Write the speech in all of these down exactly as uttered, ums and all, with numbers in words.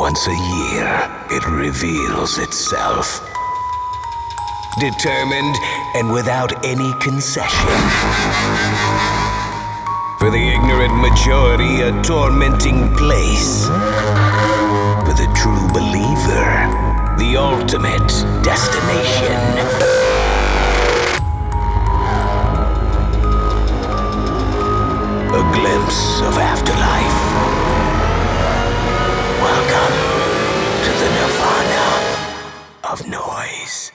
Once a year, it reveals itself. Determined and without any concession. For the ignorant majority, a tormenting place. For the true believer, the ultimate destination. A glimpse of afterlife. Welcome to the Nirvana of Noise.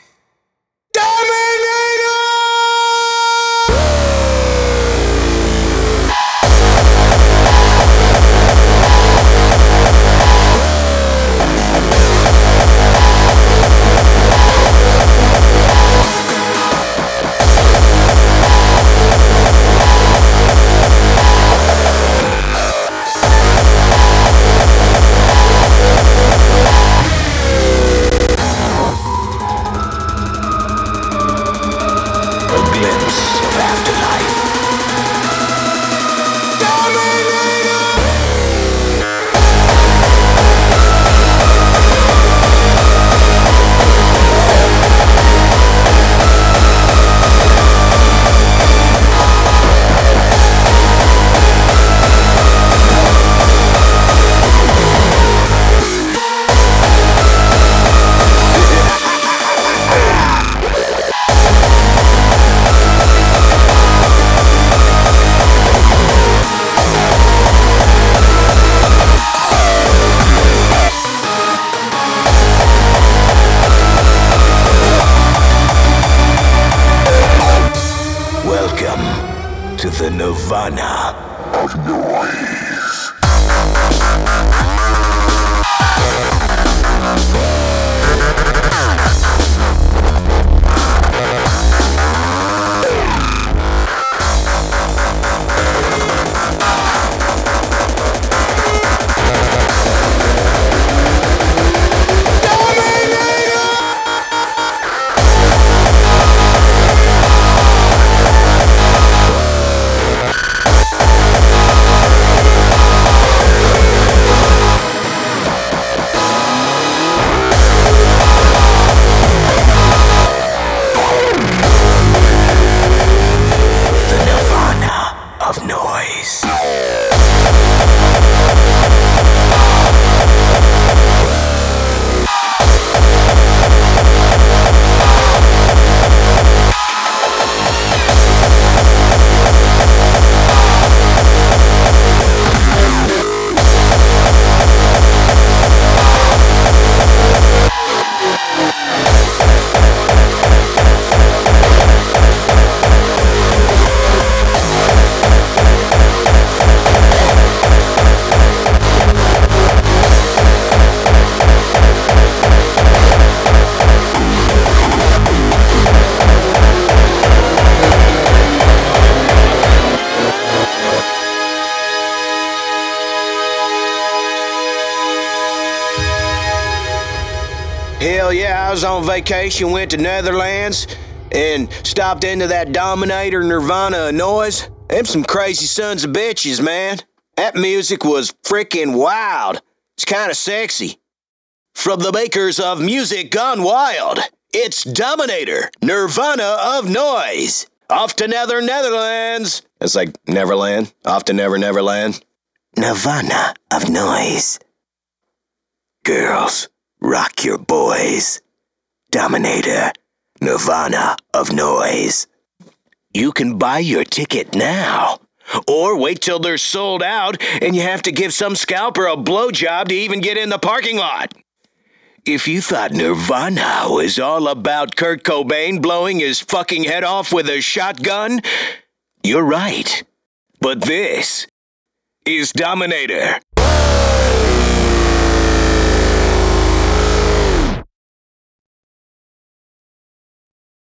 Welcome to the Nirvana of Noise. Hell yeah, I was on vacation, went to Netherlands, and stopped into that Dominator Nirvana of Noise. Them some crazy sons of bitches, man. That music was freaking wild. It's kinda sexy. From the makers of Music Gone Wild, it's Dominator Nirvana of Noise. Off to Nether Netherlands. It's like Neverland. Off to Never Neverland. Nirvana of Noise. Girls, rock your boys. Dominator, Nirvana of Noise. You can buy your ticket now. Or wait till they're sold out and you have to give some scalper a blowjob to even get in the parking lot. If you thought Nirvana was all about Kurt Cobain blowing his fucking head off with a shotgun, you're right. But this is Dominator,